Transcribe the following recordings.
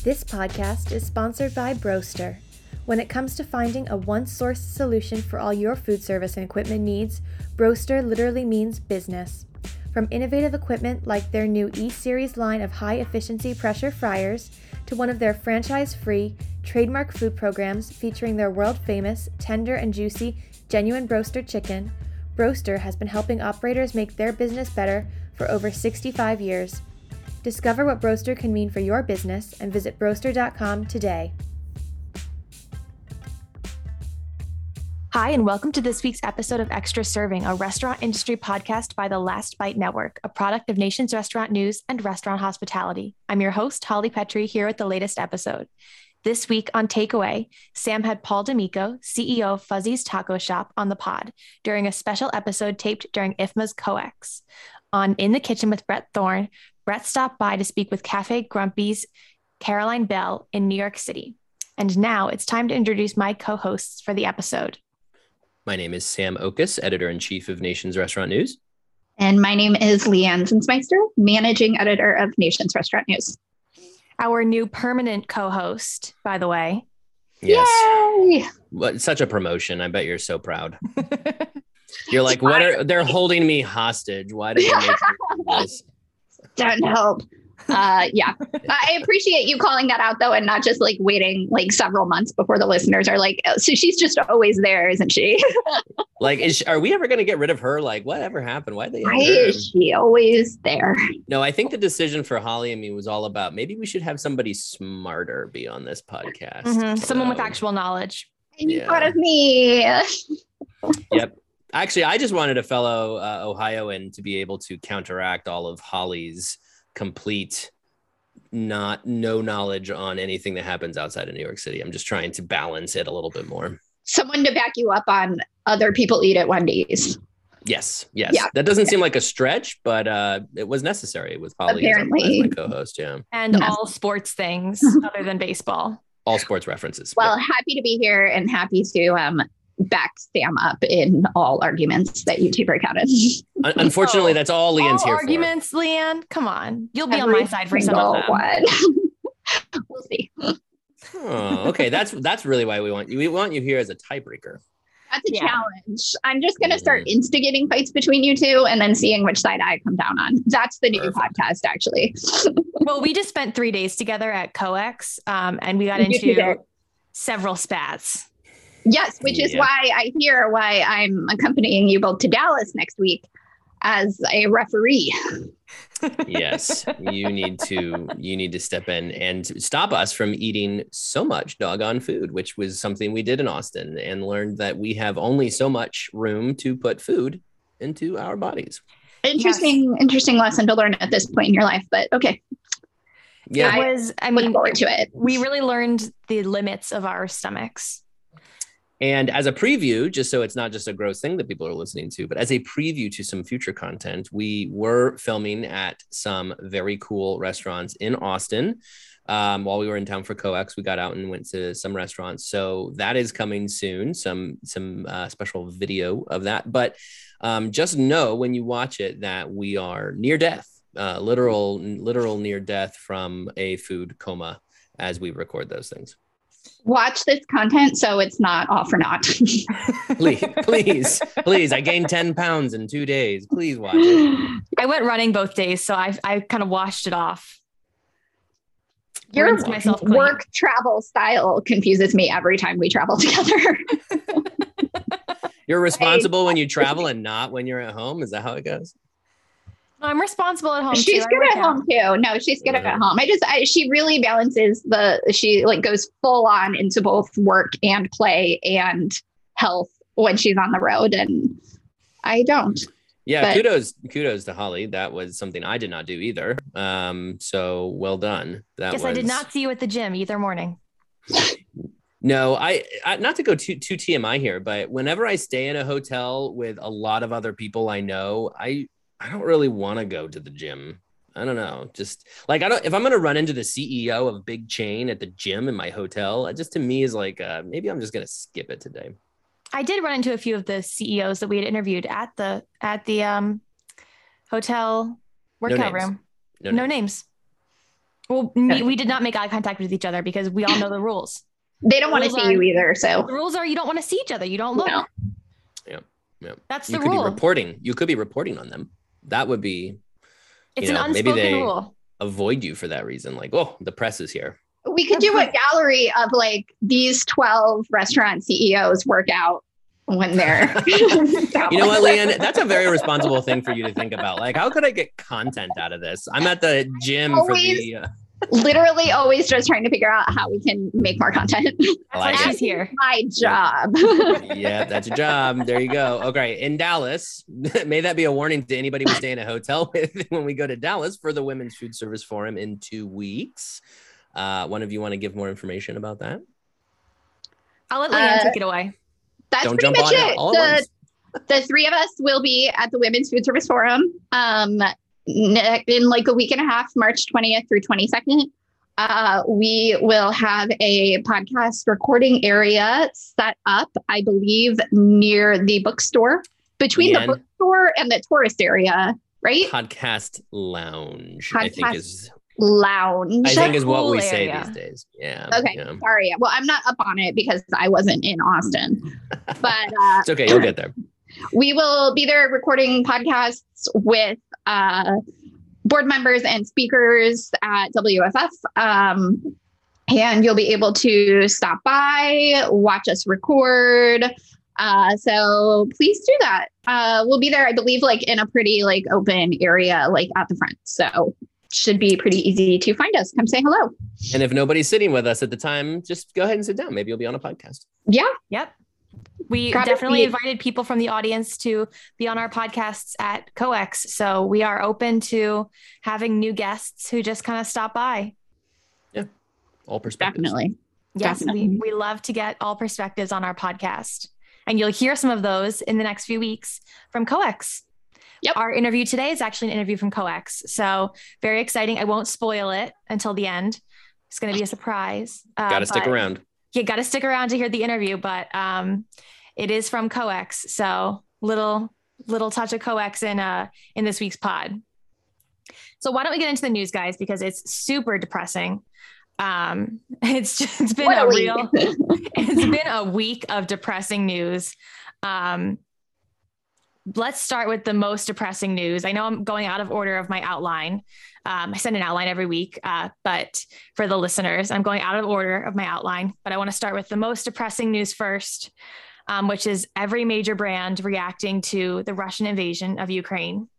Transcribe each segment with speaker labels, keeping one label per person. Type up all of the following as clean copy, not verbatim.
Speaker 1: This podcast is sponsored by Broster. When it comes to finding a one-source solution for all your food service and equipment needs, Broster literally means business. From innovative equipment like their new E-Series line of high-efficiency pressure fryers to one of their franchise-free, trademark food programs featuring their world-famous, tender and juicy, genuine Broster chicken, Broster has been helping operators make their business better for over 65 years. Discover what Broster can mean for your business and visit broster.com today. Hi, and welcome to this week's episode of Extra Serving, a restaurant industry podcast by the Last Bite Network, a product of Nation's Restaurant News and Restaurant Hospitality. I'm your host, Holly Petrie, here with the latest episode. This week on Takeaway, Sam had Paul D'Amico, CEO of Fuzzy's Taco Shop, on the pod during a special episode taped during IFMA's COEX. On In the Kitchen with Brett Thorne, Brett stopped by to speak with Cafe Grumpy's Caroline Bell in New York City. And now it's time to introduce my co-hosts for the episode.
Speaker 2: My name is Sam Okus, Editor-in-Chief of Nation's Restaurant News.
Speaker 3: And my name is Leanne Zinsmeister, Managing Editor of Nation's Restaurant News.
Speaker 1: Our new permanent co-host, by the way.
Speaker 2: Yes.
Speaker 3: Yay!
Speaker 2: What, such a promotion. I bet you're so proud. You're like, they're holding me hostage. Why did they make me do this?
Speaker 3: Don't help. Yeah. I appreciate you calling that out, though, and not just like waiting like several months before the listeners are like, oh, so she's just always there, isn't she?
Speaker 2: Like, are we ever going to get rid of her? Like, whatever happened? Why they?
Speaker 3: Why is she always there?
Speaker 2: No, I think the decision for Holly and me was all about maybe we should have somebody smarter be on this podcast.
Speaker 1: Mm-hmm. Someone with actual knowledge.
Speaker 3: And you thought of me.
Speaker 2: Yep. Actually, I just wanted a fellow Ohioan to be able to counteract all of Holly's complete no knowledge on anything that happens outside of New York City. I'm just trying to balance it a little bit more.
Speaker 3: Someone to back you up on other people eat at Wendy's.
Speaker 2: Yes. Yeah. That doesn't seem like a stretch, but it was necessary with Holly
Speaker 3: apparently
Speaker 2: as my co-host. Yeah.
Speaker 1: And all sports things other than baseball.
Speaker 2: All sports references.
Speaker 3: Well, happy to be here and happy to back Sam up in all arguments that you two break out in.
Speaker 2: Unfortunately, that's all Leanne's here
Speaker 1: arguments, for. Leanne, come on. You'll be on my side for some of them.
Speaker 3: One. We'll see.
Speaker 2: Oh, okay. That's really why we want you. We want you here as a tiebreaker.
Speaker 3: That's a challenge. I'm just going to start instigating fights between you two and then seeing which side I come down on. That's the new podcast, actually.
Speaker 1: Well, we just spent 3 days together at COEX, and we got into several spats.
Speaker 3: Yes, which is why I'm accompanying you both to Dallas next week as a referee.
Speaker 2: Yes, you need to step in and stop us from eating so much doggone food, which was something we did in Austin and learned that we have only so much room to put food into our bodies.
Speaker 3: Interesting lesson to learn at this point in your life, but okay.
Speaker 2: Yeah,
Speaker 3: look forward to it.
Speaker 1: We really learned the limits of our stomachs.
Speaker 2: And as a preview, just so it's not just a gross thing that people are listening to, but as a preview to some future content, we were filming at some very cool restaurants in Austin. While we were in town for COEX, we got out and went to some restaurants. So that is coming soon, some special video of that. But just know when you watch it that we are near death, literal near death from a food coma as we record those things.
Speaker 3: Watch this content so it's not off or not.
Speaker 2: please. I gained 10 pounds in 2 days. Please watch it.
Speaker 1: I went running both days, so I kind of washed it off.
Speaker 3: Your work travel style confuses me every time we travel together.
Speaker 2: You're responsible when you travel and not when you're at home. Is that how it goes?
Speaker 1: I'm responsible at home.
Speaker 3: She's good at home too. No, she's good at home. She really balances she like goes full on into both work and play and health when she's on the road. And I don't.
Speaker 2: Yeah. But kudos to Holly. That was something I did not do either. So well done.
Speaker 1: I did not see you at the gym either morning.
Speaker 2: No, I not to go too TMI here, but whenever I stay in a hotel with a lot of other people I know, I don't really want to go to the gym. I don't know. Just like, if I'm going to run into the CEO of a big chain at the gym in my hotel, it just to me is like, maybe I'm just going to skip it today.
Speaker 1: I did run into a few of the CEOs that we had interviewed at the hotel workout room. No names. Well, we did not make eye contact with each other because we all know the rules.
Speaker 3: They don't want to see you either. So
Speaker 1: the rules are you don't want to see each other. You don't look.
Speaker 3: No.
Speaker 2: Yeah.
Speaker 1: That's the
Speaker 2: you
Speaker 1: rule.
Speaker 2: Could be reporting. You could be reporting on them. That would be,
Speaker 1: it's an unspoken
Speaker 2: maybe they
Speaker 1: rule.
Speaker 2: avoid you for that reason. Like, oh, the press is here.
Speaker 3: We could do a gallery of like these 12 restaurant CEOs work out when they're.
Speaker 2: You know what, Leanne? That's a very responsible thing for you to think about. Like, how could I get content out of this? I'm at the gym for the.
Speaker 3: Literally always just trying to figure out how we can make more content.
Speaker 1: That's why she's here.
Speaker 3: My job.
Speaker 2: Yeah, that's your job. There you go. Okay. In Dallas, may that be a warning to anybody we stay in a hotel with when we go to Dallas for the Women's Food Service Forum in 2 weeks. One of you want to give more information about that?
Speaker 1: I'll let Leanne take it away.
Speaker 3: That's
Speaker 2: Don't
Speaker 3: pretty
Speaker 2: jump
Speaker 3: much
Speaker 2: on
Speaker 3: it.
Speaker 2: all at once.
Speaker 3: The three of us will be at the Women's Food Service Forum in like a week and a half, March 20th through 22nd. We will have a podcast recording area set up, I believe, near the bookstore, between the bookstore and the tourist area, right?
Speaker 2: Podcast lounge, I think is what we say these days. Yeah.
Speaker 3: Okay.
Speaker 2: Yeah.
Speaker 3: Sorry. Well, I'm not up on it because I wasn't in Austin, but
Speaker 2: it's okay. You'll get there.
Speaker 3: We will be there recording podcasts with board members and speakers at WFF. And you'll be able to stop by, watch us record. So please do that. We'll be there, I believe, like in a pretty like open area, like at the front. So should be pretty easy to find us. Come say hello.
Speaker 2: And if nobody's sitting with us at the time, just go ahead and sit down. Maybe you'll be on a podcast.
Speaker 3: Yeah.
Speaker 1: Yep. We definitely invited people from the audience to be on our podcasts at COEX. So we are open to having new guests who just kind of stop by.
Speaker 2: Yeah. All perspectives.
Speaker 3: Definitely.
Speaker 1: Yes.
Speaker 3: Definitely.
Speaker 1: We love to get all perspectives on our podcast. And you'll hear some of those in the next few weeks from COEX.
Speaker 3: Yep.
Speaker 1: Our interview today is actually an interview from COEX. So very exciting. I won't spoil it until the end. It's going to be a surprise.
Speaker 2: Got to stick around.
Speaker 1: You got to stick around to hear the interview, but it is from COEX. So little touch of COEX in this week's pod. So why don't we get into the news, guys, because it's super depressing. It's been a week of depressing news. Let's start with the most depressing news. I know I'm going out of order of my outline. I send an outline every week, but for the listeners, I'm going out of order of my outline, but I want to start with the most depressing news first, which is every major brand reacting to the Russian invasion of Ukraine.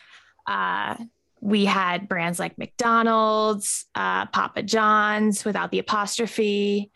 Speaker 1: We had brands like McDonald's, Papa John's without the apostrophe.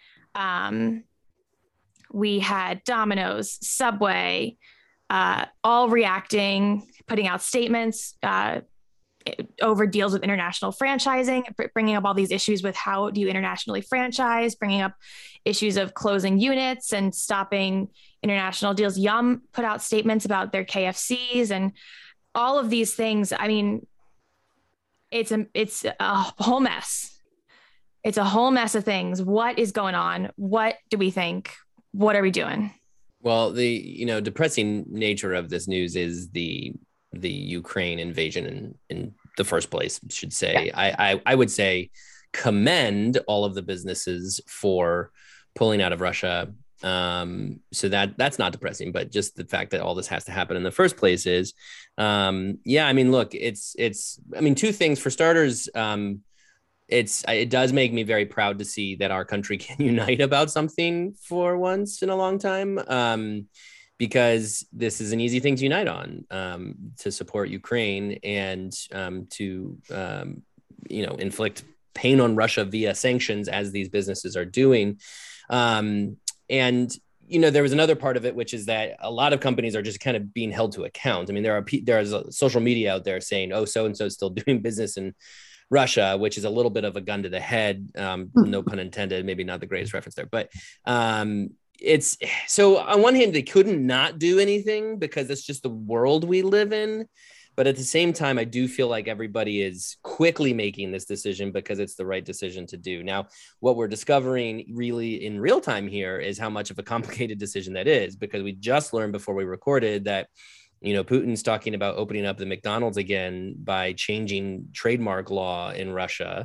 Speaker 1: We had Domino's, Subway, all reacting, putting out statements over deals with international franchising, bringing up all these issues with how do you internationally franchise, bringing up issues of closing units and stopping international deals. Yum put out statements about their KFCs and all of these things. I mean, it's a whole mess. It's a whole mess of things. What is going on? What do we think? What are we doing?
Speaker 2: Well, the depressing nature of this news is the Ukraine invasion in the first place, I should say. Yeah. I would say commend all of the businesses for pulling out of Russia. So that's not depressing, but just the fact that all this has to happen in the first place is, I mean, look, two things for starters. It does make me very proud to see that our country can unite about something for once in a long time, because this is an easy thing to unite on, to support Ukraine and to inflict pain on Russia via sanctions, as these businesses are doing. And there was another part of it, which is that a lot of companies are just kind of being held to account. I mean, there's social media out there saying, "Oh, so and so is still doing business in Russia," which is a little bit of a gun to the head. No pun intended. Maybe not the greatest reference there, but it's so on one hand, they couldn't not do anything because it's just the world we live in. But at the same time, I do feel like everybody is quickly making this decision because it's the right decision to do. Now, what we're discovering really in real time here is how much of a complicated decision that is, because we just learned before we recorded that Putin's talking about opening up the McDonald's again by changing trademark law in Russia.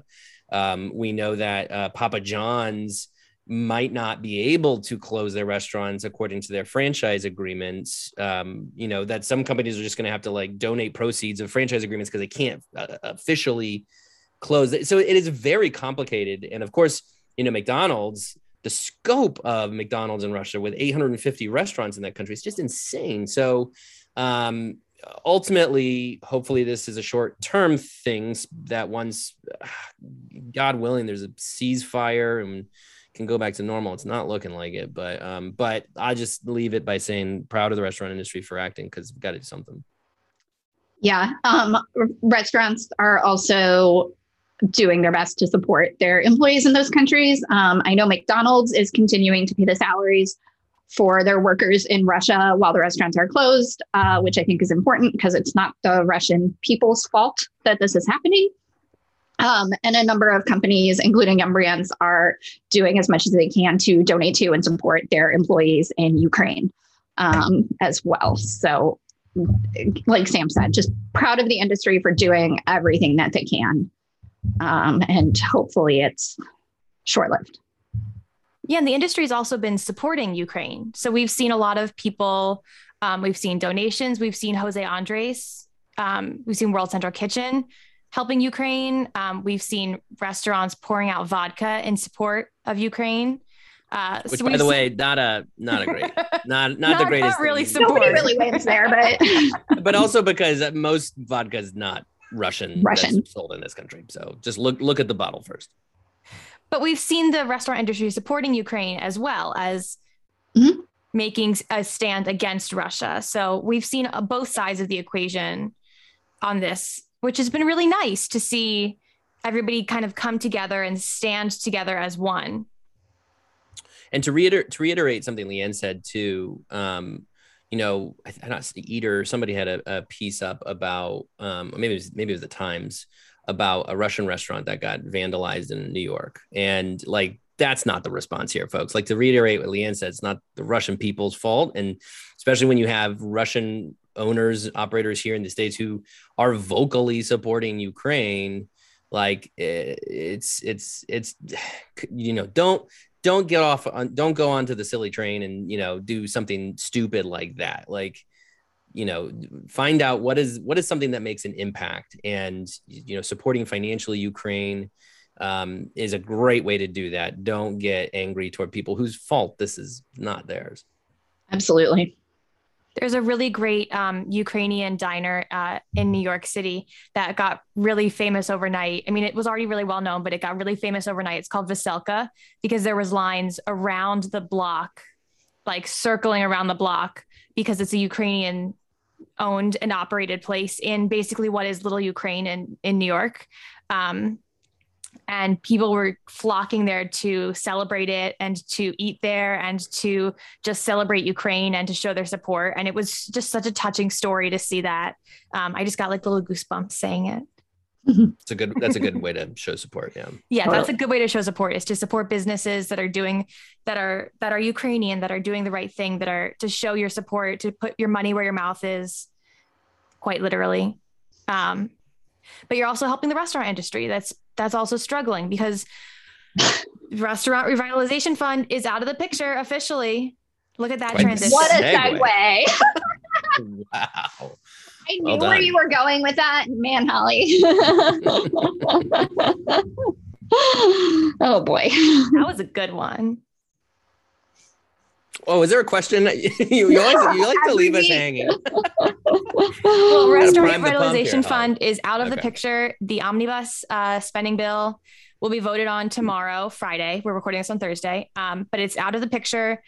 Speaker 2: We know that Papa John's might not be able to close their restaurants according to their franchise agreements. That some companies are just going to have to like donate proceeds of franchise agreements because they can't officially close it. So it is very complicated. And of course, McDonald's, the scope of McDonald's in Russia with 850 restaurants in that country is just insane. So ultimately, hopefully this is a short-term thing that once, God willing, there's a ceasefire and can go back to normal. It's not looking like it, but I just leave it by saying proud of the restaurant industry for acting, because we've got to do something.
Speaker 3: Yeah. Restaurants are also doing their best to support their employees in those countries. I know McDonald's is continuing to pay the salaries for their workers in Russia while the restaurants are closed, which I think is important because it's not the Russian people's fault that this is happening. And a number of companies, including Yum! Brands, are doing as much as they can to donate to and support their employees in Ukraine as well. So like Sam said, just proud of the industry for doing everything that they can. And hopefully it's short-lived.
Speaker 1: Yeah, and the industry has also been supporting Ukraine. So we've seen a lot of people, we've seen donations, we've seen Jose Andres, we've seen World Central Kitchen helping Ukraine. We've seen restaurants pouring out vodka in support of Ukraine.
Speaker 2: Which, by the way, not a great, not the greatest.
Speaker 1: Not really
Speaker 2: thing.
Speaker 1: support.
Speaker 3: Nobody really wins there,
Speaker 2: but also because most vodka is not Russian. That's sold in this country. So just look at the bottle first.
Speaker 1: But we've seen the restaurant industry supporting Ukraine as well as making a stand against Russia. So we've seen both sides of the equation on this, which has been really nice to see everybody kind of come together and stand together as one.
Speaker 2: And to reiterate something Leanne said too, Eater, somebody had a piece up about, maybe it was the Times, about a Russian restaurant that got vandalized in New York. And like, that's not the response here, folks. Like, to reiterate what Leanne said, it's not the Russian people's fault. And especially when you have Russian owners, operators here in the States who are vocally supporting Ukraine, like don't go onto the silly train and, do something stupid like that. Like, find out what is something that makes an impact, and, supporting financially Ukraine is a great way to do that. Don't get angry toward people whose fault this is not theirs.
Speaker 3: Absolutely.
Speaker 1: There's a really great Ukrainian diner in New York City that got really famous overnight. I mean, it was already really well known, but it got really famous overnight. It's called Veselka because there was lines around the block, like circling around the block, because it's a Ukrainian owned and operated place in basically what is Little Ukraine in New York. And people were flocking there to celebrate it and to eat there and to just celebrate Ukraine and to show their support. And it was just such a touching story to see that. I just got like little goosebumps saying it.
Speaker 2: That's a good way to show support. Yeah.
Speaker 1: Yeah. That's a good way to show support, is to support businesses that are Ukrainian, that are doing the right thing, that are to show your support, to put your money where your mouth is, quite literally. But you're also helping the restaurant industry. That's also struggling because Restaurant Revitalization Fund is out of the picture officially. Look at that transition.
Speaker 3: What a segue.
Speaker 2: Wow.
Speaker 3: I knew where you were going with that. Man, Holly. Oh boy.
Speaker 1: That was a good one.
Speaker 2: Oh, is there a question? you like to leave us hanging.
Speaker 1: Well, Restaurant Revitalization Fund is out of the picture. The omnibus spending bill will be voted on tomorrow, Friday. We're recording this on Thursday, but it's out of the picture.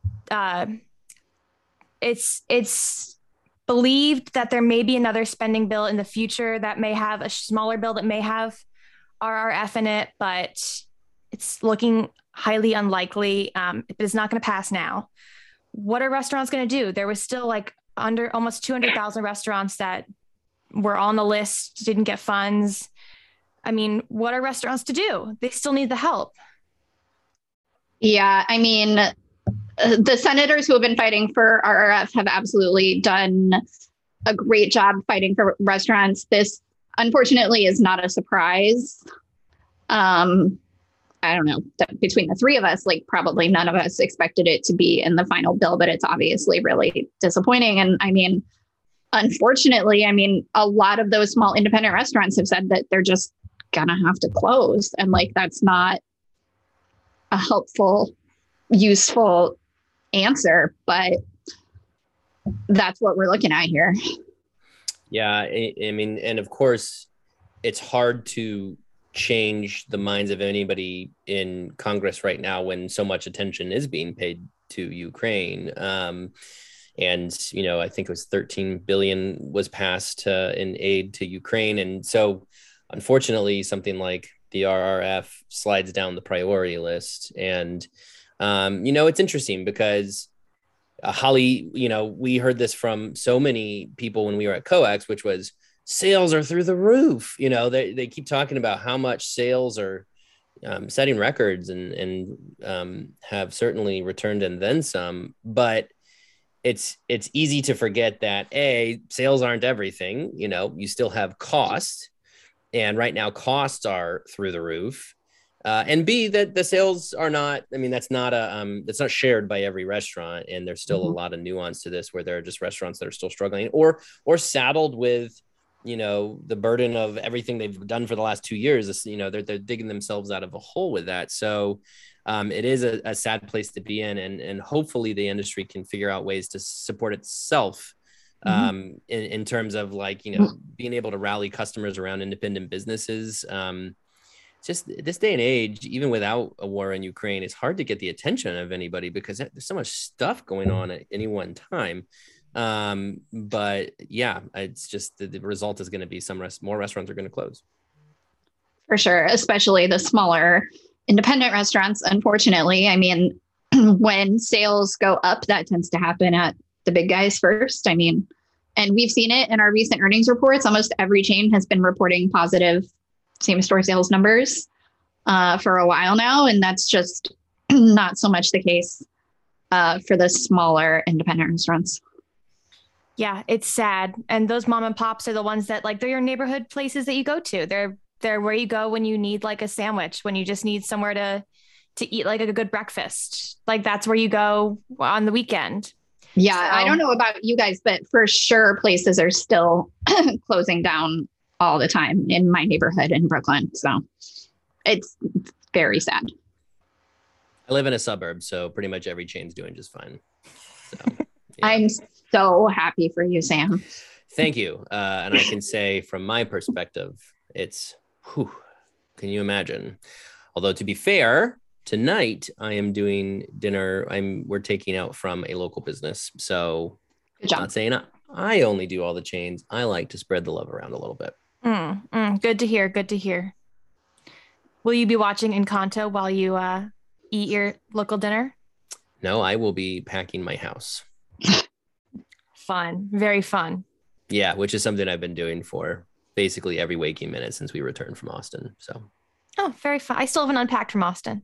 Speaker 1: It's believed that there may be another spending bill in the future that may have a smaller bill that may have RRF in it, but it's looking highly unlikely. It's not going to pass now. What are restaurants going to do? There was still like under almost 200,000 restaurants that were on the list, didn't get funds. I mean, what are restaurants to do? They still need the help.
Speaker 3: Yeah, I mean, the senators who have been fighting for RRF have absolutely done a great job fighting for restaurants. This, unfortunately, is not a surprise. I don't know, between the three of us, like probably none of us expected it to be in the final bill, but it's obviously really disappointing. And I mean, unfortunately, I mean, a lot of those small independent restaurants have said that they're just gonna have to close. And like, that's not a helpful, useful answer, but that's what we're looking at here.
Speaker 2: Yeah. I mean, and of course, it's hard to change the minds of anybody in Congress right now when so much attention is being paid to Ukraine. And, you know, I think it was 13 billion was passed in aid to Ukraine. And so unfortunately, something like the RRF slides down the priority list. And, you know, it's interesting because Holly, you know, we heard this from so many people when we were at COEX, which was sales are through the roof. You know, they keep talking about how much sales are setting records and have certainly returned and then some. But it's easy to forget that sales aren't everything. You know, you still have costs, and right now costs are through the roof. And B, that the sales are not. I mean, that's not shared by every restaurant, and there's still a lot of nuance to this, where there are just restaurants that are still struggling or saddled with, you know, the burden of everything they've done for the last 2 years. You know, they're digging themselves out of a hole with that. So it is a sad place to be in, and hopefully the industry can figure out ways to support itself in terms of, like, you know, being able to rally customers around independent businesses. Just this day and age, even without a war in Ukraine, it's hard to get the attention of anybody because there's so much stuff going on at any one time. But yeah, it's just the result is going to be more restaurants are going to close.
Speaker 3: For sure, especially the smaller independent restaurants. Unfortunately, I mean, when sales go up, that tends to happen at the big guys first. I mean, and we've seen it in our recent earnings reports. Almost every chain has been reporting positive same-store sales numbers for a while now. And that's just not so much the case for the smaller independent restaurants.
Speaker 1: Yeah, it's sad. And those mom and pops are the ones that, like, they're your neighborhood places that you go to. They're where you go when you need like a sandwich, when you just need somewhere to eat like a good breakfast. Like, that's where you go on the weekend.
Speaker 3: Yeah, so, I don't know about you guys, but for sure places are still closing down all the time in my neighborhood in Brooklyn. So it's very sad.
Speaker 2: I live in a suburb, so pretty much every chain's doing just fine. So, yeah.
Speaker 3: I'm so happy for you, Sam.
Speaker 2: Thank you. And I can say from my perspective, it's, can you imagine? Although, to be fair, tonight I am doing dinner. We're taking out from a local business. So
Speaker 3: good job.
Speaker 2: Not saying I only do all the chains. I like to spread the love around a little bit.
Speaker 1: Good to hear. Good to hear. Will you be watching Encanto while you eat your local dinner?
Speaker 2: No, I will be packing my house.
Speaker 1: Fun. Very fun.
Speaker 2: Yeah, which is something I've been doing for basically every waking minute since we returned from Austin. So.
Speaker 1: Oh, very fun. I still haven't unpacked from Austin.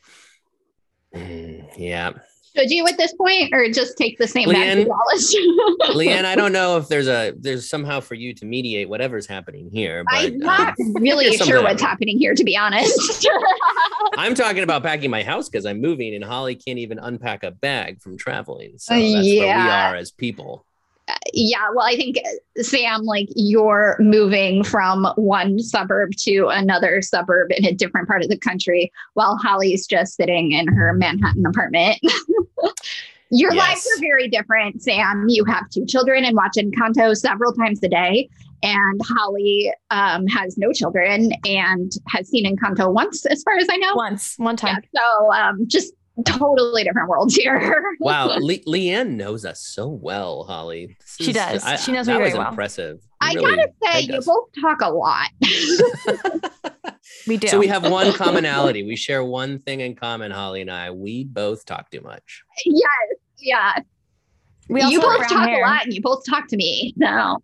Speaker 2: Yeah.
Speaker 3: Should you at this point, or just take the same bag?
Speaker 2: Leanne, I don't know if there's somehow for you to mediate whatever's happening here. But,
Speaker 3: I'm not really sure what's happening here, to be honest.
Speaker 2: I'm talking about packing my house because I'm moving, and Holly can't even unpack a bag from traveling. So that's where we are as people.
Speaker 3: Yeah, well, I think, Sam, like, you're moving from one suburb to another suburb in a different part of the country, while Holly's just sitting in her Manhattan apartment. Your lives are very different, Sam. You have 2 children and watch Encanto several times a day. And Holly has no children and has seen Encanto once, as far as I know.
Speaker 1: One time.
Speaker 3: Yeah, so just totally different worlds here.
Speaker 2: Wow, Leanne knows us so well, Holly.
Speaker 1: She does. She knows me very well.
Speaker 2: That was impressive.
Speaker 3: I gotta say, you both talk a lot.
Speaker 1: We do.
Speaker 2: So we have one commonality. We share one thing in common, Holly and I. We both talk too much.
Speaker 3: Yes, yeah. You both talk
Speaker 1: hair.
Speaker 3: a lot, and you both talk to me. No.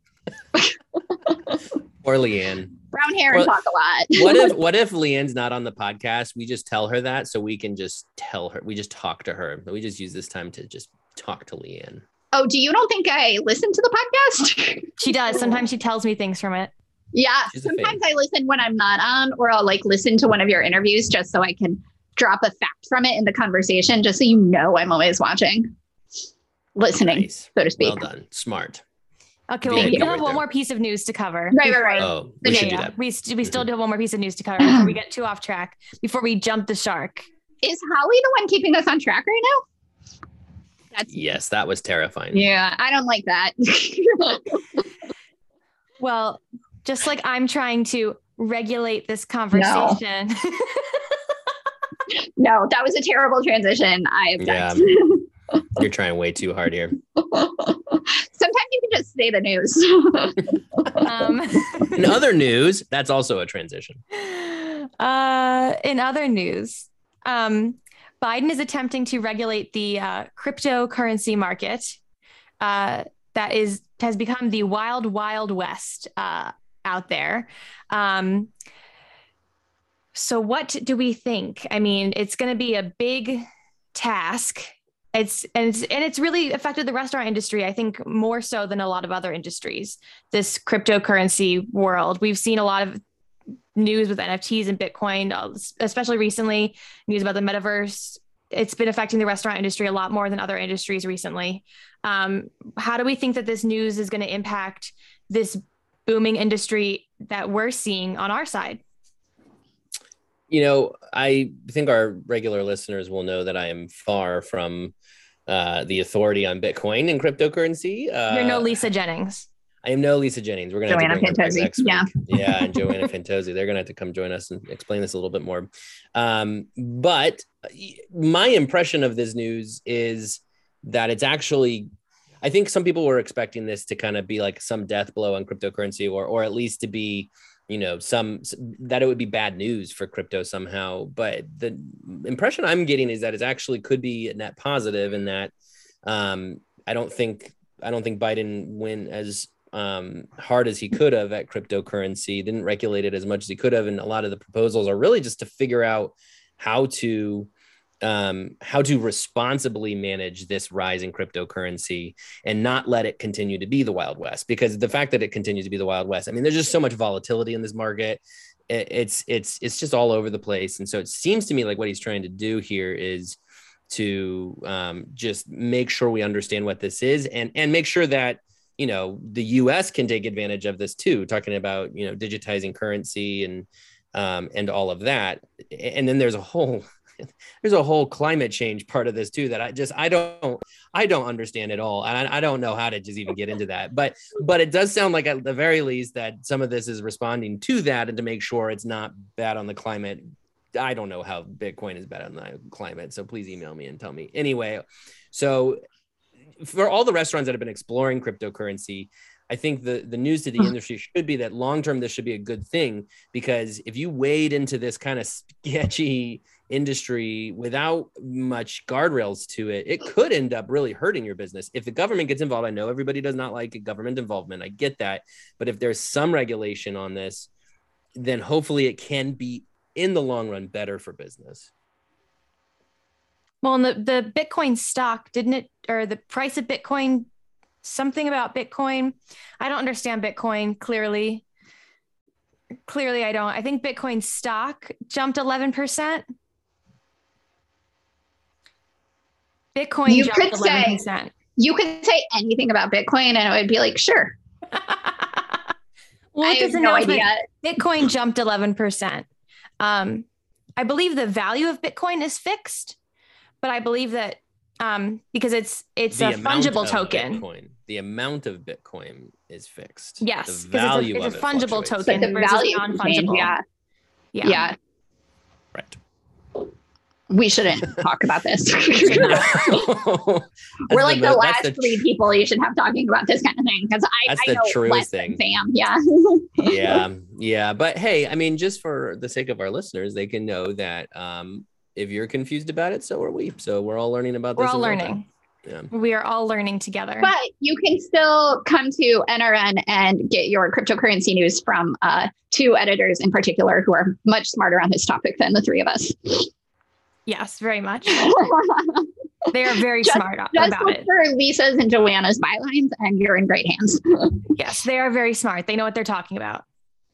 Speaker 2: Or Leanne.
Speaker 3: Brown hair and talk a lot.
Speaker 2: What if Leanne's not on the podcast? We just tell her that, so we can just tell her. We just talk to her. We just use this time to just talk to Leanne.
Speaker 3: Oh, you don't think I listen to the podcast?
Speaker 1: She does. Sometimes she tells me things from it.
Speaker 3: Yeah.
Speaker 2: She's a
Speaker 3: Sometimes
Speaker 2: fan.
Speaker 3: I listen when I'm not on, or I'll like listen to one of your interviews just so I can drop a fact from it in the conversation, just so you know I'm always watching, listening,
Speaker 2: Nice.
Speaker 3: so to speak.
Speaker 2: Well done. Smart.
Speaker 1: Okay,
Speaker 2: VIP
Speaker 1: well, we still
Speaker 2: right
Speaker 1: have one
Speaker 2: there.
Speaker 1: more piece of news to cover.
Speaker 3: Right.
Speaker 2: Oh, we should do that.
Speaker 1: We still do have one more piece of news to cover before we get too off track, before we jump the shark.
Speaker 3: Is Holly the one keeping us on track right now?
Speaker 2: Yes, that was terrifying.
Speaker 3: Yeah, I don't like that.
Speaker 1: Well, just like I'm trying to regulate this conversation.
Speaker 3: No, that was a terrible transition. I object.
Speaker 2: Yeah. You're trying way too hard here.
Speaker 3: Sometimes you can just say the news.
Speaker 2: In other news, that's also a transition.
Speaker 1: In other news, Biden is attempting to regulate the cryptocurrency market that has become the wild, wild west out there. So what do we think? I mean, it's going to be a big task. It's really affected the restaurant industry, I think, more so than a lot of other industries, this cryptocurrency world. We've seen a lot of news with NFTs and Bitcoin, especially recently, news about the metaverse. It's been affecting the restaurant industry a lot more than other industries recently. How do we think that this news is going to impact this booming industry that we're seeing on our side?
Speaker 2: You know, I think our regular listeners will know that I am far from the authority on Bitcoin and cryptocurrency.
Speaker 1: You're no Lisa Jennings.
Speaker 2: I am no Lisa Jennings. We're going to have to bring her back next week. Yeah, and Joanna Fantozzi. They're going to have to come join us and explain this a little bit more. But my impression of this news is that it's actually, I think some people were expecting this to kind of be like some death blow on cryptocurrency, or at least to be, you know, that it would be bad news for crypto somehow. But the impression I'm getting is that it actually could be a net positive, in that I don't think Biden went as hard as he could have at cryptocurrency, didn't regulate it as much as he could have. And a lot of the proposals are really just to figure out how to responsibly manage this rise in cryptocurrency and not let it continue to be the Wild West. Because the fact that it continues to be the Wild West, I mean, there's just so much volatility in this market. It's just all over the place. And so it seems to me like what he's trying to do here is to just make sure we understand what this is, and make sure that, you know, the US can take advantage of this too, talking about, you know, digitizing currency and all of that. And then there's a whole climate change part of this too that I don't understand at all. And I don't know how to just even get into that, but it does sound like at the very least that some of this is responding to that, and to make sure it's not bad on the climate. I don't know how Bitcoin is bad on the climate, so please email me and tell me. Anyway, so for all the restaurants that have been exploring cryptocurrency, I think the news to the industry should be that long-term, this should be a good thing, because if you wade into this kind of sketchy industry without much guardrails to it, it could end up really hurting your business. If the government gets involved, I know everybody does not like government involvement. I get that. But if there's some regulation on this, then hopefully it can be, in the long run, better for business.
Speaker 1: Well, and the Bitcoin stock, didn't it, or the price of Bitcoin, something about Bitcoin. I don't understand Bitcoin clearly. Clearly, I don't. I think Bitcoin stock jumped 11%. Bitcoin jumped 11%.
Speaker 3: You could say anything about Bitcoin and it would be like, sure.
Speaker 1: Well, I have no idea. Bitcoin jumped 11%. I believe the value of Bitcoin is fixed, but I believe that because it's a fungible token.
Speaker 2: The amount of Bitcoin is fixed.
Speaker 1: Yes,
Speaker 2: the value
Speaker 1: it's a
Speaker 2: of
Speaker 1: fungible token.
Speaker 3: But the value
Speaker 1: non-fungible.
Speaker 3: Yeah.
Speaker 2: Right.
Speaker 3: We shouldn't talk about this. We're like the last three people you should have talking about this kind of thing, because I know less than Sam. Yeah.
Speaker 2: Yeah. But hey, I mean, just for the sake of our listeners, they can know that if you're confused about it, so are we. So we're all learning about this.
Speaker 1: We're all learning.
Speaker 2: Yeah.
Speaker 1: We are all learning together.
Speaker 3: But you can still come to NRN and get your cryptocurrency news from two editors in particular who are much smarter on this topic than the three of us.
Speaker 1: Yes, very much. They are very smart about
Speaker 3: look
Speaker 1: it.
Speaker 3: For Lisa's and Joanna's bylines, and you're in great hands.
Speaker 1: Yes, they are very smart. They know what they're talking about.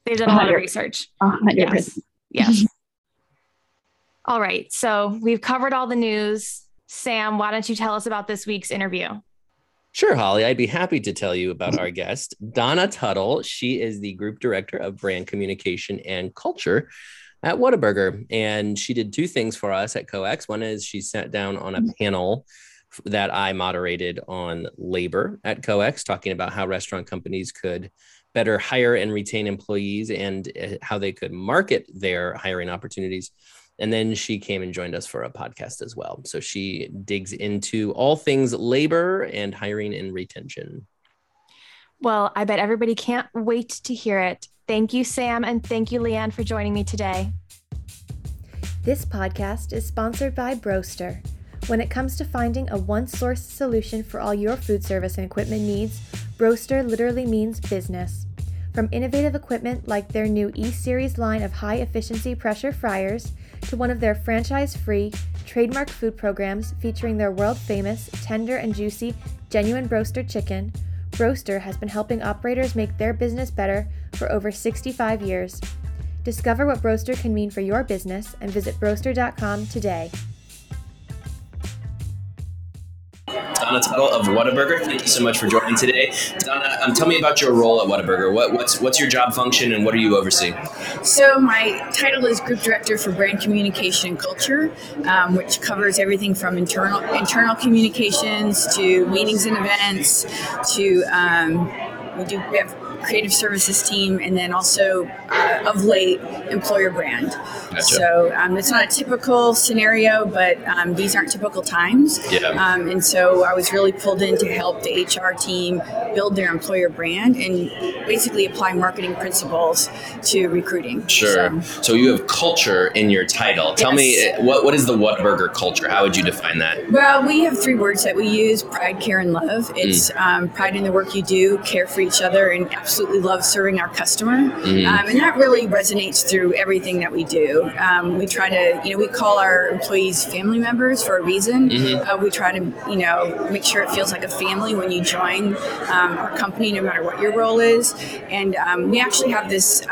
Speaker 1: They've done a lot of research.
Speaker 3: 100%.
Speaker 1: Yes. All right. So we've covered all the news. Sam, why don't you tell us about this week's interview?
Speaker 2: Sure, Holly. I'd be happy to tell you about our guest, Donna Tuttle. She is the Group Director of Brand Communication and Culture at Whataburger. And she did two things for us at COEX. One is she sat down on a panel that I moderated on labor at COEX, talking about how restaurant companies could better hire and retain employees and how they could market their hiring opportunities. And then she came and joined us for a podcast as well. So she digs into all things labor and hiring and retention.
Speaker 1: Well, I bet everybody can't wait to hear it. Thank you, Sam, and thank you, Leanne, for joining me today. This podcast is sponsored by Broster. When it comes to finding a one-source solution for all your food service and equipment needs, Broster literally means business. From innovative equipment like their new E-Series line of high-efficiency pressure fryers to one of their franchise-free, trademark food programs featuring their world-famous, tender and juicy, genuine Broster chicken, Broster has been helping operators make their business better for over 65 years. Discover what Broster can mean for your business and visit broster.com today.
Speaker 2: Donna Tuttle of Whataburger, thank you so much for joining today. Donna, tell me about your role at Whataburger. What's your job function and what do you oversee?
Speaker 4: So my title is Group Director for Brand Communication and Culture, which covers everything from internal communications to meetings and events to we have creative services team, and then also of late employer brand.
Speaker 2: Gotcha.
Speaker 4: So it's not a typical scenario, but these aren't typical times.
Speaker 2: Yeah.
Speaker 4: And so I was really pulled in to help the HR team build their employer brand and basically apply marketing principles to recruiting.
Speaker 2: Sure. So you have culture in your title. Tell me, what is the Whataburger culture? How would you define that?
Speaker 4: Well, we have three words that we use: pride, care, and love. It's pride in the work you do, care for each other, and absolutely love serving our customer. And that really resonates through everything that we do. We try to, we call our employees family members for a reason. We try to, make sure it feels like a family when you join our company, no matter what your role is. And we actually have this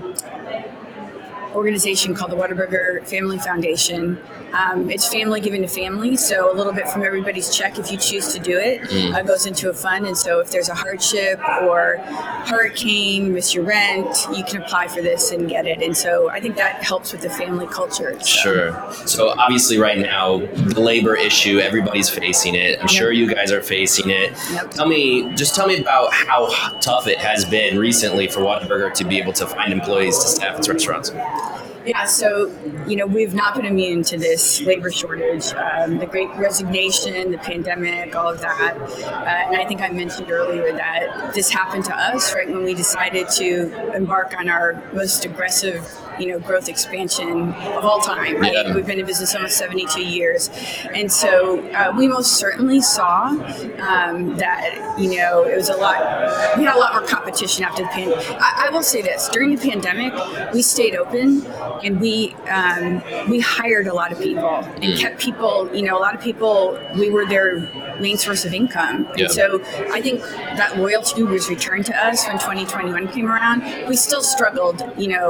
Speaker 4: organization called the Whataburger Family Foundation. It's family giving to family, so a little bit from everybody's check, if you choose to do it, goes into a fund. And so if there's a hardship or hurricane, miss your rent, you can apply for this and get it. And so I think that helps with the family culture.
Speaker 2: Sure. So obviously right now, the labor issue, everybody's facing it. I'm sure you guys are facing it.
Speaker 4: Yep.
Speaker 2: Tell me about how tough it has been recently for Whataburger to be able to find employees to staff its restaurants.
Speaker 4: Yeah, so, we've not been immune to this labor shortage, the great resignation, the pandemic, all of that. And I think I mentioned earlier that this happened to us right when we decided to embark on our most aggressive, growth expansion of all time, right?
Speaker 2: Yeah.
Speaker 4: We've been in business almost 72 years. And so we most certainly saw that, it was we had a lot more competition after the pandemic. I will say this, during the pandemic, we stayed open and we hired a lot of people and kept people, a lot of people, we were their main source of income.
Speaker 2: Yeah.
Speaker 4: And so I think that loyalty was returned to us when 2021 came around. We still struggled,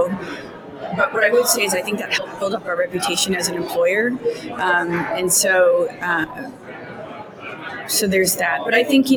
Speaker 4: but what I would say is I think that helped build up our reputation as an employer. And so there's that. But I think,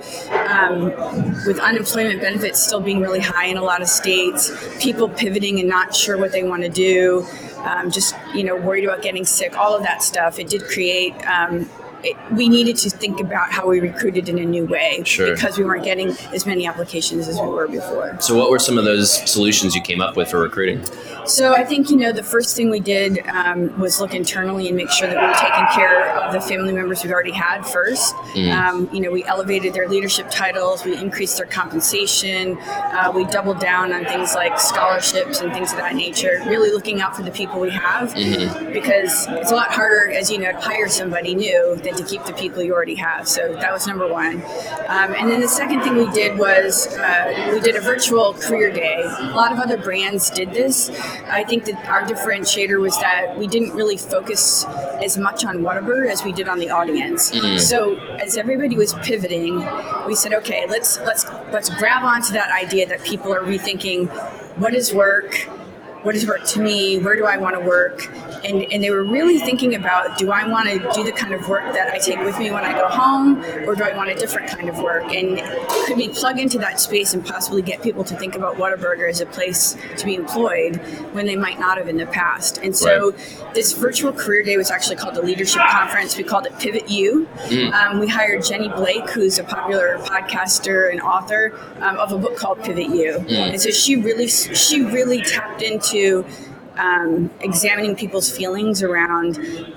Speaker 4: with unemployment benefits still being really high in a lot of states, people pivoting and not sure what they want to do, worried about getting sick, all of that stuff, it did create we needed to think about how we recruited in a new way.
Speaker 2: Sure.
Speaker 4: Because we weren't getting as many applications as we were before.
Speaker 2: So what were some of those solutions you came up with for recruiting?
Speaker 4: So I think, the first thing we did was look internally and make sure that we were taking care of the family members we already had first. We elevated their leadership titles, we increased their compensation, we doubled down on things like scholarships and things of that nature, really looking out for the people we have, because it's a lot harder, as you know, to hire somebody new than to keep the people you already have. So that was number one. And then the second thing we did was we did a virtual career day. A lot of other brands did this. I think that our differentiator was that we didn't really focus as much on Whataburger as we did on the audience. So as everybody was pivoting, we said, okay, let's grab onto that idea that people are rethinking what is work? What is work to me? Where do I want to work? And they were really thinking about, do I want to do the kind of work that I take with me when I go home, or do I want a different kind of work? And could we plug into that space and possibly get people to think about Whataburger as a place to be employed when they might not have in the past? And so this virtual career day was actually called the Leadership Conference. We called it Pivot U. We hired Jenny Blake, who's a popular podcaster and author of a book called Pivot U. And so she really tapped into examining people's feelings around,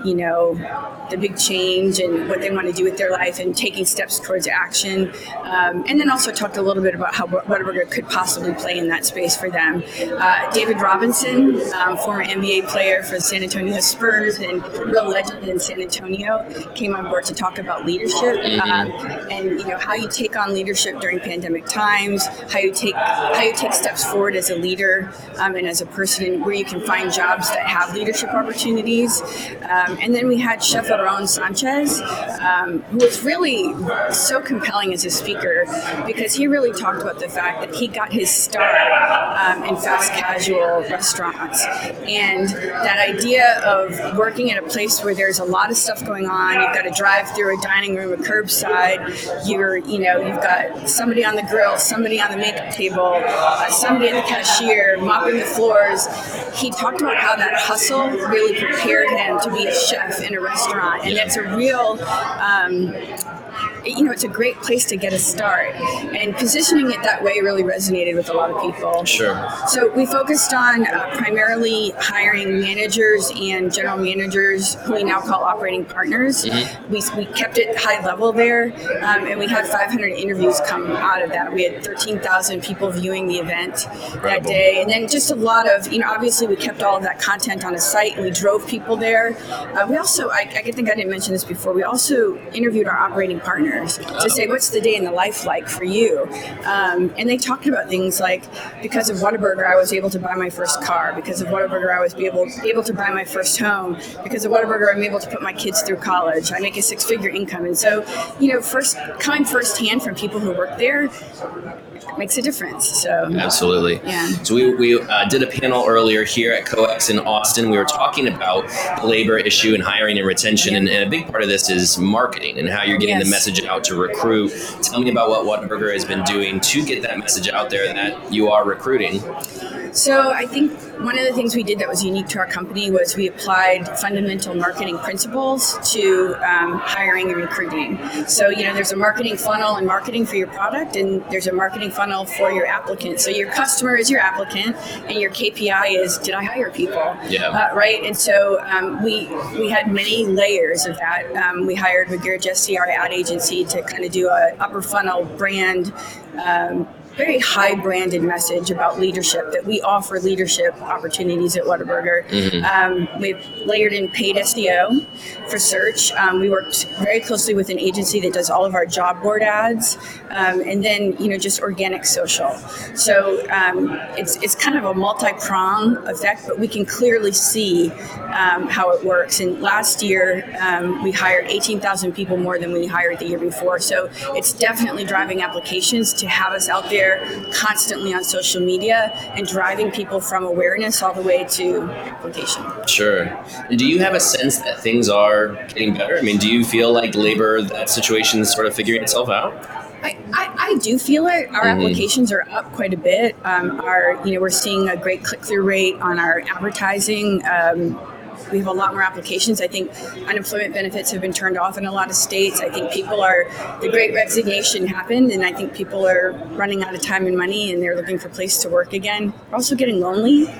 Speaker 4: the big change and what they want to do with their life and taking steps towards action. And then also talked a little bit about how Whataburger could possibly play in that space for them. David Robinson, former NBA player for the San Antonio Spurs and real legend in San Antonio, came on board to talk about leadership and how you take on leadership during pandemic times, how you take steps forward as a leader and as a person, where you can find jobs that have leadership opportunities. And then we had Chef Aaron Sanchez, who was really so compelling as a speaker, because he really talked about the fact that he got his start in fast casual restaurants. And that idea of working at a place where there's a lot of stuff going on, you've got to drive through a dining room, a curbside, you've got somebody on the grill, somebody on the makeup table, somebody at the cashier, mopping the floors. He talked about how that hustle really prepared him to be a chef in a restaurant. And that's a real, it's a great place to get a start. And positioning it that way really resonated with a lot of people.
Speaker 2: Sure.
Speaker 4: So we focused on primarily hiring managers and general managers, who we now call operating partners. We kept it high level there, and we had 500 interviews come out of that. We had 13,000 people viewing the event that day. And then just a lot of, obviously we kept all of that content on a site, and we drove people there. We also, I think I didn't mention this before, we also interviewed our operating partners to say, what's the day in the life like for you? And they talked about things like, because of Whataburger, I was able to buy my first car. Because of Whataburger, I was able to buy my first home. Because of Whataburger, I'm able to put my kids through college. I make a 6-figure income. And so, coming firsthand from people who work there makes a difference. So
Speaker 2: absolutely.
Speaker 4: Yeah.
Speaker 2: So we did a panel earlier here at COEX in Austin. We were talking about the labor issue and hiring and retention, and a big part of this is marketing and how you're getting the message out to recruit. Tell me about what Whataburger has been doing to get that message out there that you are recruiting.
Speaker 4: So I think one of the things we did that was unique to our company was we applied fundamental marketing principles to hiring and recruiting. So, there's a marketing funnel and marketing for your product, and there's a marketing funnel for your applicant. So your customer is your applicant, and your KPI is, did I hire people? Right? And so we had many layers of that. We hired Regeer Jesse, our ad agency, to kind of do a upper funnel brand very high branded message about leadership, that we offer leadership opportunities at Whataburger. We've layered in paid SEO for search. We worked very closely with an agency that does all of our job board ads, and then just organic social. So it's kind of a multi-prong effect, but we can clearly see how it works. And last year we hired 18,000 people more than we hired the year before. So it's definitely driving applications to have us out there constantly on social media and driving people from awareness all the way to application.
Speaker 2: Sure. Do you have a sense that things are getting better? I mean, do you feel like labor, that situation is sort of figuring itself out?
Speaker 4: I do feel it. Our applications are up quite a bit. We're seeing a great click-through rate on our advertising. We have a lot more applications. I think unemployment benefits have been turned off in a lot of states. I think the great resignation happened, and I think people are running out of time and money, and they're looking for a place to work again. We're also getting lonely,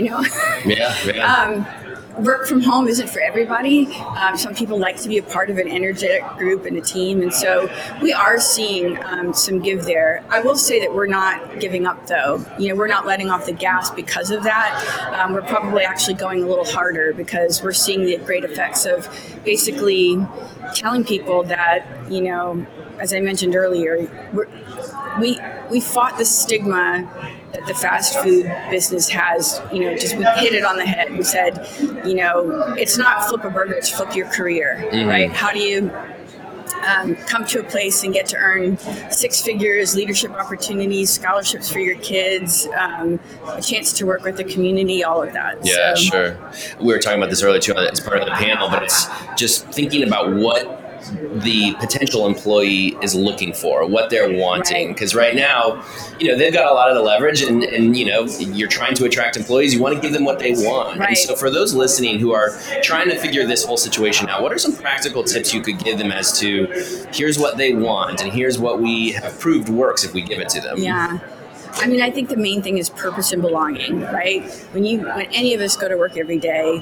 Speaker 2: Yeah.
Speaker 4: Work from home isn't for everybody. Some people like to be a part of an energetic group and a team, and so we are seeing some give there. I will say that we're not giving up, though. We're not letting off the gas because of that. We're probably actually going a little harder because we're seeing the great effects of basically telling people that, as I mentioned earlier, we fought the stigma that the fast food business has, we hit it on the head. We said, it's not flip a burger, it's flip your career, right? How do you come to a place and get to earn six figures, leadership opportunities, scholarships for your kids, a chance to work with the community, all of that.
Speaker 2: Yeah, sure. We were talking about this earlier too as part of the panel, but it's just thinking about what the potential employee is looking for, what they're wanting. Because right now, they've got a lot of the leverage and you're trying to attract employees. You want to give them what they want.
Speaker 4: Right.
Speaker 2: And so for those listening who are trying to figure this whole situation out, what are some practical tips you could give them as to here's what they want and here's what we have proved works if we give it to them?
Speaker 4: Yeah. I mean, I think the main thing is purpose and belonging, right? When any of us go to work every day,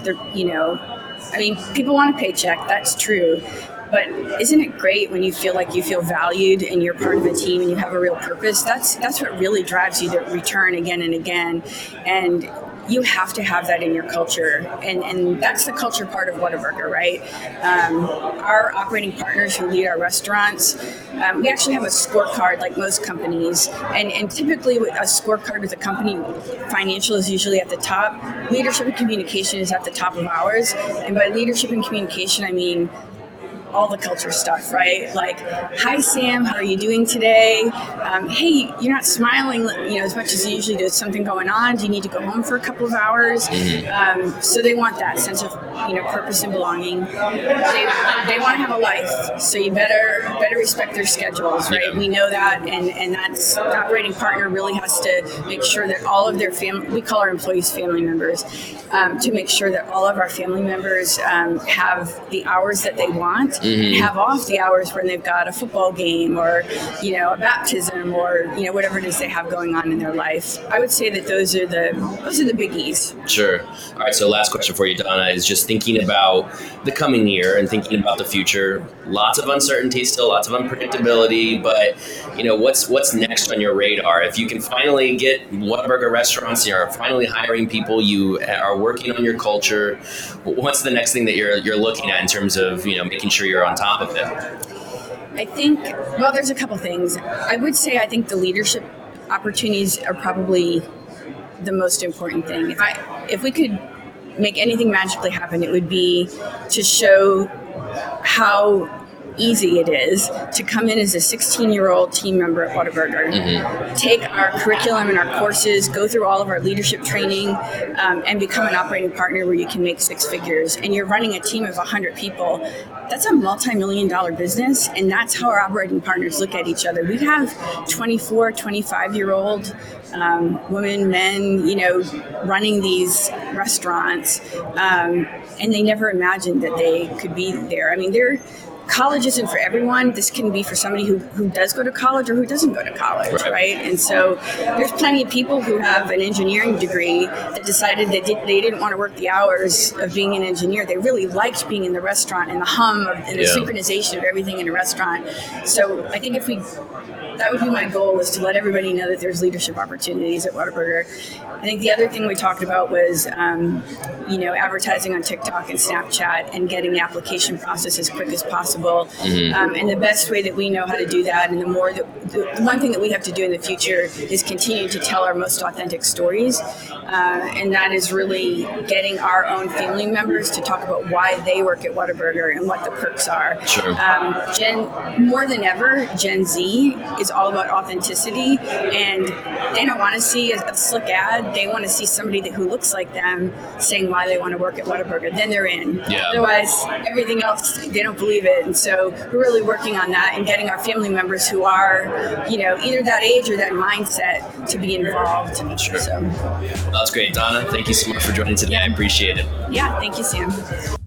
Speaker 4: people want a paycheck. That's true. But isn't it great when you feel like you feel valued and you're part of a team and you have a real purpose? That's what really drives you to return again and again. And you have to have that in your culture. And that's the culture part of Whataburger, right? Our operating partners who lead our restaurants, we actually have a scorecard like most companies. And typically with a scorecard with a company, financial is usually at the top. Leadership and communication is at the top of ours. And by leadership and communication, I mean all the culture stuff, right? Like, hi, Sam, how are you doing today? Hey, you're not smiling, as much as you usually do. Is something going on? Do you need to go home for a couple of hours? So they want that sense of, purpose and belonging. They want to have a life, so you better respect their schedules, right? Yeah. We know that, and that's the operating partner really has to make sure that all of their family, we call our employees family members, to make sure that all of our family members have the hours that they want. And have off the hours when they've got a football game or, a baptism or, whatever it is they have going on in their life. I would say that those are the biggies.
Speaker 2: Sure. All right. So last question for you, Donna, is just thinking about the coming year and thinking about the future. Lots of uncertainty still, lots of unpredictability, but, what's next on your radar? If you can finally get Whataburger restaurants, you're finally hiring people, you are working on your culture, what's the next thing that you're looking at in terms of, making sure you're on top of it?
Speaker 4: I think, there's a couple things. I would say I think the leadership opportunities are probably the most important thing. If we could make anything magically happen, it would be to show how easy it is to come in as a 16-year-old team member at Whataburger, take our curriculum and our courses, go through all of our leadership training, and become an operating partner where you can make six figures. And you're running a team of 100 people. That's a multi-million-dollar business, and that's how our operating partners look at each other. We have 24, 25-year-old women, men, running these restaurants, and they never imagined that they could be there. I mean, college isn't for everyone. This can be for somebody who does go to college or who doesn't go to college, right? And so there's plenty of people who have an engineering degree that decided that they didn't want to work the hours of being an engineer. They really liked being in the restaurant and the hum and the synchronization of everything in a restaurant. So I think that would be my goal, is to let everybody know that there's leadership opportunities at Whataburger. I think the other thing we talked about was, advertising on TikTok and Snapchat and getting the application process as quick as possible. And the best way that we know how to do that, and the one thing that we have to do in the future is continue to tell our most authentic stories. And that is really getting our own family members to talk about why they work at Whataburger and what the perks are.
Speaker 2: Sure.
Speaker 4: More than ever, Gen Z is all about authenticity, and they don't want to see a slick ad. They want to see somebody who looks like them saying why they want to work at Whataburger. Then they're in. Yeah. Otherwise, everything else, they don't believe it. And so we're really working on that and getting our family members who are, either that age or that mindset to be involved.
Speaker 2: Sure. So, well, that's great. Donna, thank you so much for joining today. I appreciate it.
Speaker 4: Yeah, thank you, Sam.